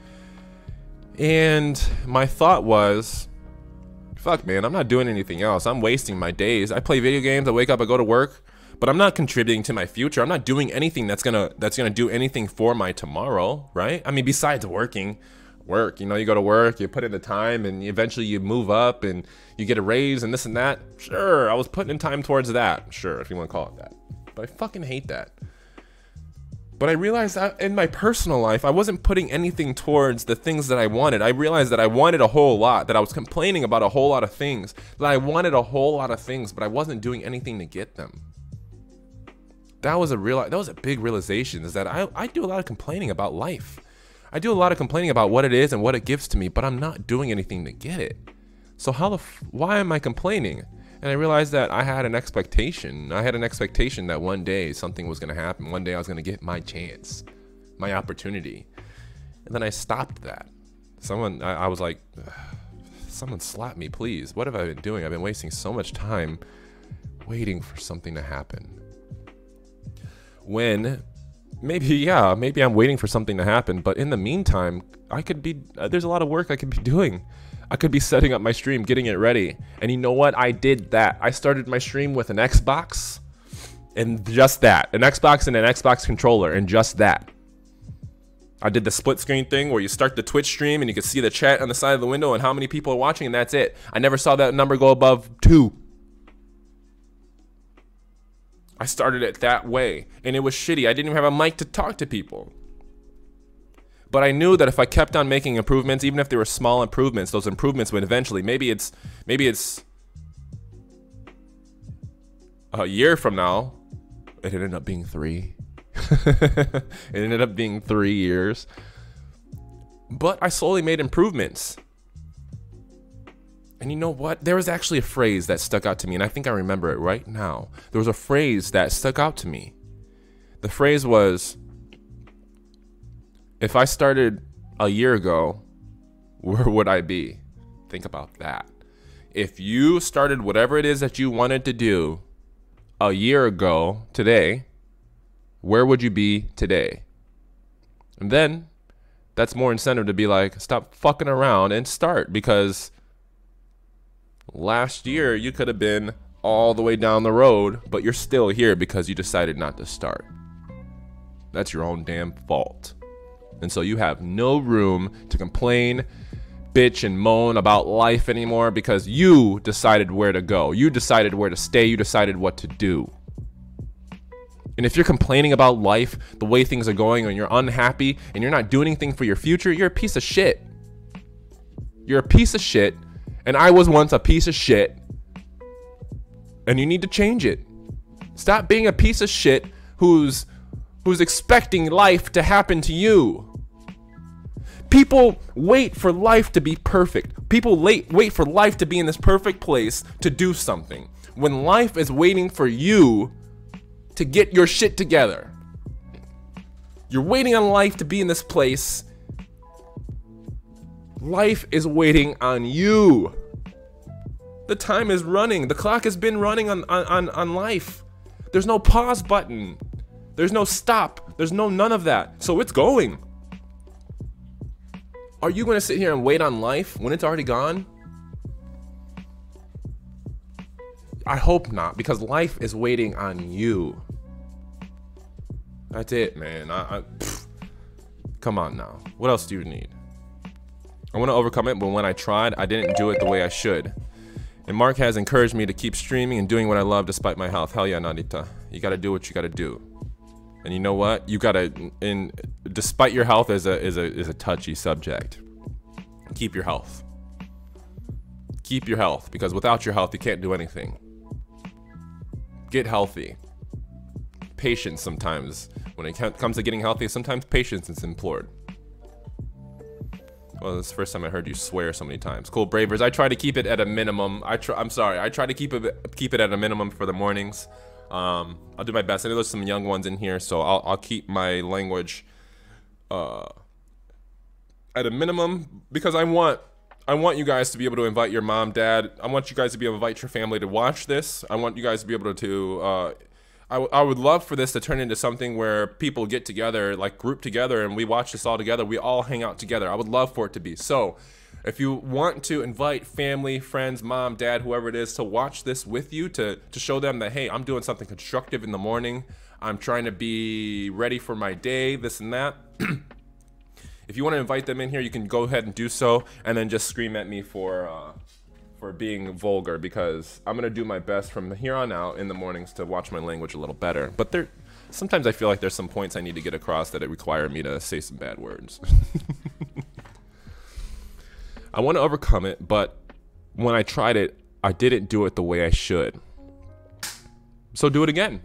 And my thought was, fuck, man, I'm not doing anything else. I'm wasting my days. I play video games. I wake up, I go to work, but I'm not contributing to my future. I'm not doing anything that's gonna do anything for my tomorrow, right? I mean, besides working. You know, you go to work, you put in the time, and eventually you move up and you get a raise and this and that. Sure, I was putting in time towards that. Sure, if you want to call it that. But I fucking hate that. But I realized that in my personal life, I wasn't putting anything towards the things that I wanted. I realized that I wanted a whole lot, that I was complaining about a whole lot of things, that I wanted a whole lot of things, but I wasn't doing anything to get them. That was a big realization, is that I do a lot of complaining about life. I do a lot of complaining about what it is and what it gives to me, but I'm not doing anything to get it. So why am I complaining? And I realized that I had an expectation. I had an expectation that one day something was going to happen. One day I was going to get my chance, my opportunity. And then I stopped that. I was like, someone slap me, please. What have I been doing? I've been wasting so much time waiting for something to happen. When maybe I'm waiting for something to happen, but in the meantime, there's a lot of work I could be doing. I could be setting up my stream, getting it ready. And you know what? I did that. I started my stream with an Xbox and just that. An Xbox and an Xbox controller and just that. I did the split screen thing where you start the Twitch stream and you can see the chat on the side of the window and how many people are watching, and that's it. I never saw that number go above 2. I started it that way, and it was shitty. I didn't even have a mic to talk to people. But I knew that if I kept on making improvements, even if they were small improvements, those improvements would eventually, maybe it's a year from now, it ended up being 3. It ended up being 3 years. But I slowly made improvements. And you know what? There was actually a phrase that stuck out to me, and I think I remember it right now. There was a phrase that stuck out to me. The phrase was, if I started a year ago, where would I be? Think about that. If you started whatever it is that you wanted to do a year ago today, where would you be today? And then that's more incentive to be like, stop fucking around and start, because last year you could have been all the way down the road, but you're still here because you decided not to start. That's your own damn fault. And so you have no room to complain, bitch, and moan about life anymore, because you decided where to go. You decided where to stay. You decided what to do. And if you're complaining about life, the way things are going, and you're unhappy, and you're not doing anything for your future, you're a piece of shit. You're a piece of shit. And I was once a piece of shit. And you need to change it. Stop being a piece of shit who's expecting life to happen to you. People wait for life to be perfect. People wait for life to be in this perfect place to do something, when life is waiting for you to get your shit together. You're waiting on life to be in this place. Life is waiting on you. The time is running. The clock has been running on life. There's no pause button. There's no stop. There's no none of that. So it's going. Are you going to sit here and wait on life when it's already gone? I hope not, because life is waiting on you. That's it, man. Come on now. What else do you need? I want to overcome it, but when I tried, I didn't do it the way I should. And Mark has encouraged me to keep streaming and doing what I love despite my health. Hell yeah, Nadita. You got to do what you got to do. And you know what? You got to, despite your health is a touchy subject. Keep your health. Keep your health, because without your health, you can't do anything. Get healthy. Patience sometimes. When it comes to getting healthy, sometimes patience is implored. Well, this is the first time I heard you swear so many times. Cool, Bravers. I try to keep it at a minimum. I'm sorry. I try to keep it at a minimum for the mornings. I'll do my best. I know there's some young ones in here, so I'll keep my language at a minimum, because I want you guys to be able to invite your mom, dad. I want you guys to be able to invite your family to watch this. I want you guys to be able to I would love for this to turn into something where people get together, like group together, and we watch this all together. We all hang out together. I would love for it to be. So if you want to invite family, friends, mom, dad, whoever it is, to watch this with you, to show them that, hey, I'm doing something constructive in the morning. I'm trying to be ready for my day, this and that. If you want to invite them in here, you can go ahead and do so, and then just scream at me for being vulgar, because I'm gonna do my best from here on out in the mornings to watch my language a little better. But sometimes I feel like there's some points I need to get across that it require me to say some bad words. I want to overcome it, but when I tried it, I didn't do it the way I should. So do it again.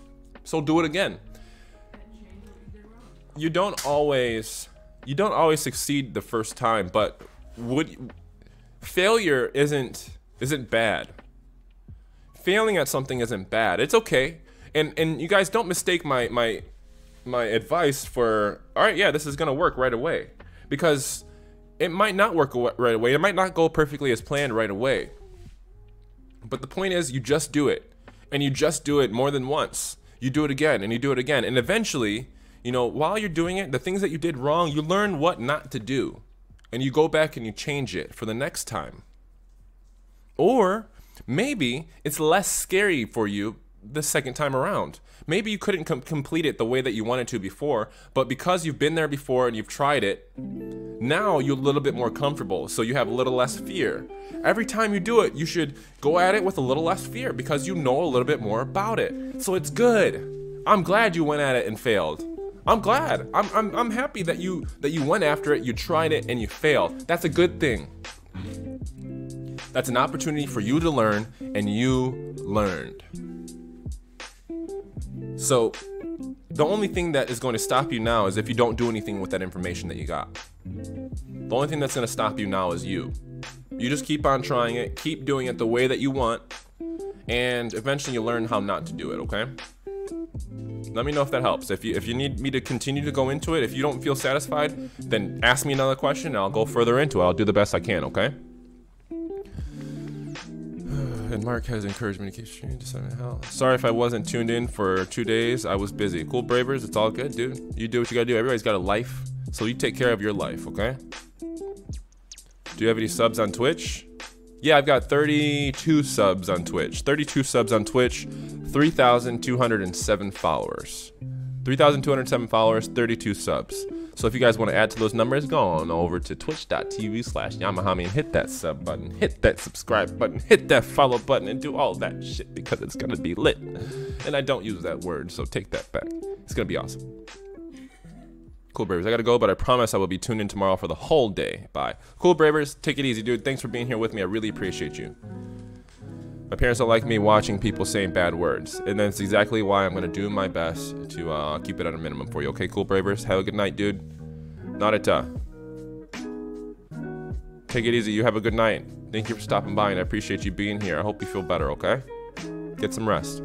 You don't always succeed the first time, but failure isn't bad. Failing at something isn't bad. It's okay. And you guys don't mistake my advice for, all right, yeah, this is gonna work right away, because it might not work right away. It might not go perfectly as planned right away. But the point is, you just do it, and you just do it more than once. You do it again, and you do it again, and eventually, while you're doing it, the things that you did wrong, you learn what not to do. And you go back and you change it for the next time. Or maybe it's less scary for you the second time around. Maybe you couldn't complete it the way that you wanted to before, but because you've been there before and you've tried it, now you're a little bit more comfortable, so you have a little less fear. Every time you do it, you should go at it with a little less fear, because you know a little bit more about it. So it's good. I'm glad you went at it and failed. I'm glad. I'm happy that you went after it, you tried it, and you failed. That's a good thing. That's an opportunity for you to learn, and you learned. So the only thing that is going to stop you now is if you don't do anything with that information that you got. The only thing that's going to stop you now is you. You just keep on trying it, keep doing it the way that you want, and eventually you'll learn how not to do it, okay? Let me know if that helps. If you need me to continue to go into it, if you don't feel satisfied, then ask me another question and I'll go further into it. I'll do the best I can, okay? And Mark has encouraged me to keep streaming. Sorry if I wasn't tuned in for 2 days. I was busy. Cool, Bravers. It's all good, dude. You do what you gotta do. Everybody's got a life, so you take care of your life, okay? Do you have any subs on Twitch? Yeah, I've got 32 subs on Twitch. 32 subs on Twitch. 3,207 followers. 3,207 followers, 32 subs. So if you guys want to add to those numbers, go on over to twitch.tv/Yamahami and hit that sub button, hit that subscribe button, hit that follow button, and do all that shit, because it's going to be lit. And I don't use that word, so take that back. It's going to be awesome. Cool, Bravers. I got to go, but I promise I will be tuned in tomorrow for the whole day. Bye. Cool, Bravers. Take it easy, dude. Thanks for being here with me. I really appreciate you. My parents don't like me watching people saying bad words, and that's exactly why I'm going to do my best to keep it at a minimum for you. Okay, Cool, Bravers? Have a good night, dude. Narita. Take it easy. You have a good night. Thank you for stopping by, and I appreciate you being here. I hope you feel better, okay? Get some rest.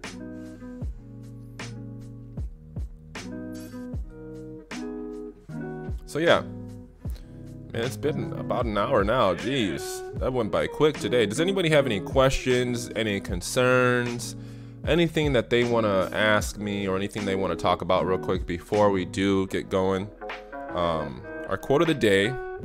So, yeah. Man, it's been about an hour now. Jeez, that went by quick today. Does anybody have any questions, any concerns, anything that they want to ask me, or anything they want to talk about real quick before we do get going? Our quote of the day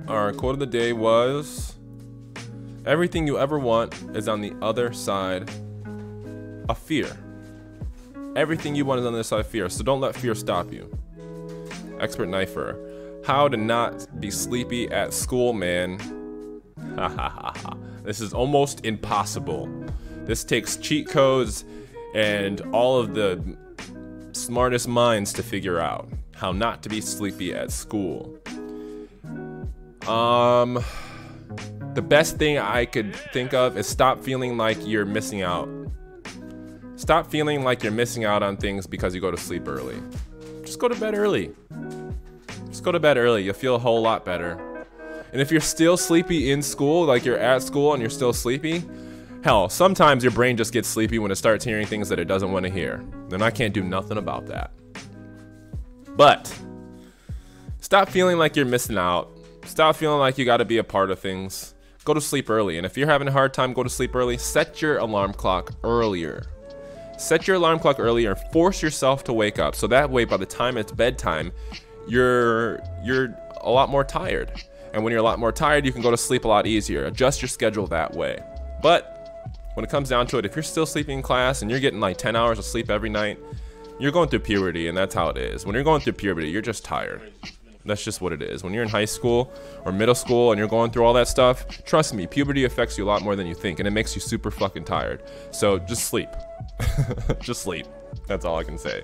Our quote of the day was, everything you ever want is on the other side of fear. Everything you want is on the other side of fear, so don't let fear stop you. Expert Knifer. How to not be sleepy at school, man. Ha ha ha ha. This is almost impossible. This takes cheat codes and all of the smartest minds to figure out how not to be sleepy at school. The best thing I could think of is stop feeling like you're missing out. Stop feeling like you're missing out on things because you go to sleep early. Just go to bed early. Just go to bed early. You'll feel a whole lot better. And if you're still sleepy in school, like you're at school and you're still sleepy, hell, sometimes your brain just gets sleepy when it starts hearing things that it doesn't want to hear. Then I can't do nothing about that. But stop feeling like you're missing out. Stop feeling like you got to be a part of things. Go to sleep early. And if you're having a hard time, go to sleep early. Set your alarm clock earlier. Set your alarm clock earlier and force yourself to wake up. So that way, by the time it's bedtime, you're a lot more tired. And when you're a lot more tired, you can go to sleep a lot easier. Adjust your schedule that way. But when it comes down to it, if you're still sleeping in class and you're getting like 10 hours of sleep every night, you're going through puberty, and that's how it is. When you're going through puberty, you're just tired. That's just what it is. When you're in high school or middle school and you're going through all that stuff, trust me, puberty affects you a lot more than you think, and it makes you super fucking tired. So just sleep. Just sleep. That's all I can say.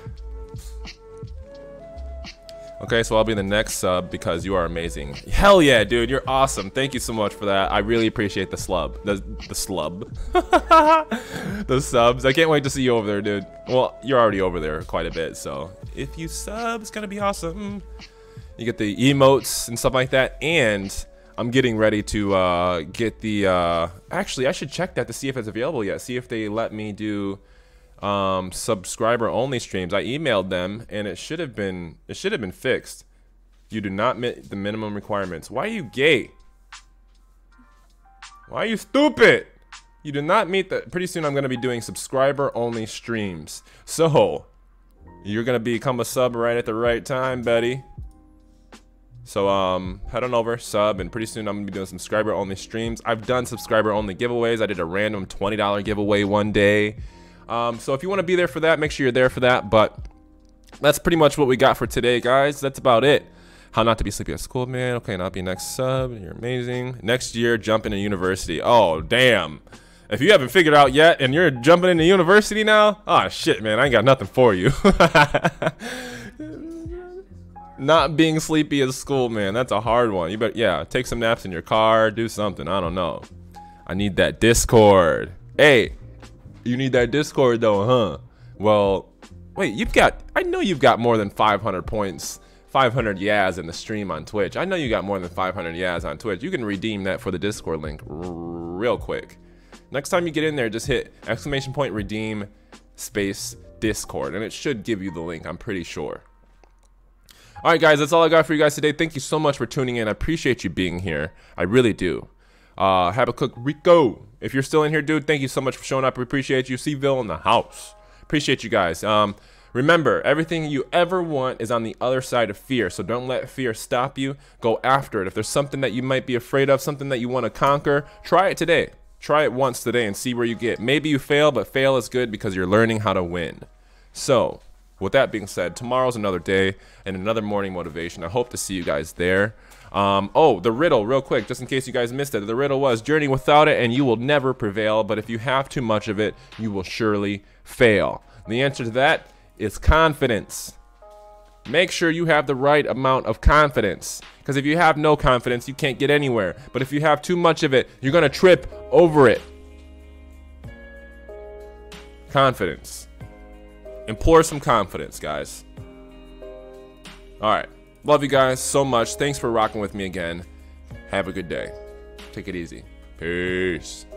Okay, so I'll be the next sub because you are amazing. Hell yeah, dude, you're awesome. Thank you so much for that. I really appreciate the slub. The slub. The subs. I can't wait to see you over there, dude. Well, you're already over there quite a bit, so if you sub, it's gonna be awesome. You get the emotes and stuff like that, and I'm getting ready to get the actually I should check that to see if it's available yet. See if they let me do subscriber only streams. I emailed them and it should have been fixed. You do not meet the minimum requirements. Why are you gay? Why are you stupid? You do not meet the. Pretty soon I'm gonna be doing subscriber only streams. So you're gonna become a sub right at the right time, buddy. So head on over, sub, and pretty soon I'm gonna be doing subscriber only streams. I've done subscriber only giveaways. I did a random $20 giveaway one day. So if you want to be there for that, make sure you're there for that. But that's pretty much what we got for today, guys. That's about it. How not to be sleepy at school, man. Okay, not be next sub. You're amazing. Next year, jump into university. Oh, damn. If you haven't figured out yet and you're jumping into university now, oh, shit, man. I ain't got nothing for you. Not being sleepy at school, man. That's a hard one. You better, yeah, take some naps in your car. Do something. I don't know. I need that Discord. Hey. You need that Discord though, huh? Well, wait, I know you've got more than 500 points, 500 yas in the stream on Twitch. I know you got more than 500 yas on Twitch. You can redeem that for the Discord link real quick. Next time you get in there, just hit !redeem space Discord, and it should give you the link, I'm pretty sure. All right, guys, that's all I got for you guys today. Thank you so much for tuning in. I appreciate you being here. I really do. Habakkuk Rico. If you're still in here, dude, thank you so much for showing up. We appreciate you. Seville in the house. Appreciate you guys. Remember, everything you ever want is on the other side of fear. So don't let fear stop you. Go after it. If there's something that you might be afraid of, something that you want to conquer, try it today. Try it once today and see where you get. Maybe you fail, but fail is good because you're learning how to win. So, with that being said, tomorrow's another day and another morning motivation. I hope to see you guys there. Oh, the riddle, real quick, just in case you guys missed it. The riddle was, journey without it and you will never prevail, but if you have too much of it, you will surely fail. The answer to that is confidence. Make sure you have the right amount of confidence, because if you have no confidence, you can't get anywhere. But if you have too much of it, you're going to trip over it. Confidence. Implore some confidence, guys. All right. Love you guys so much. Thanks for rocking with me again. Have a good day. Take it easy. Peace.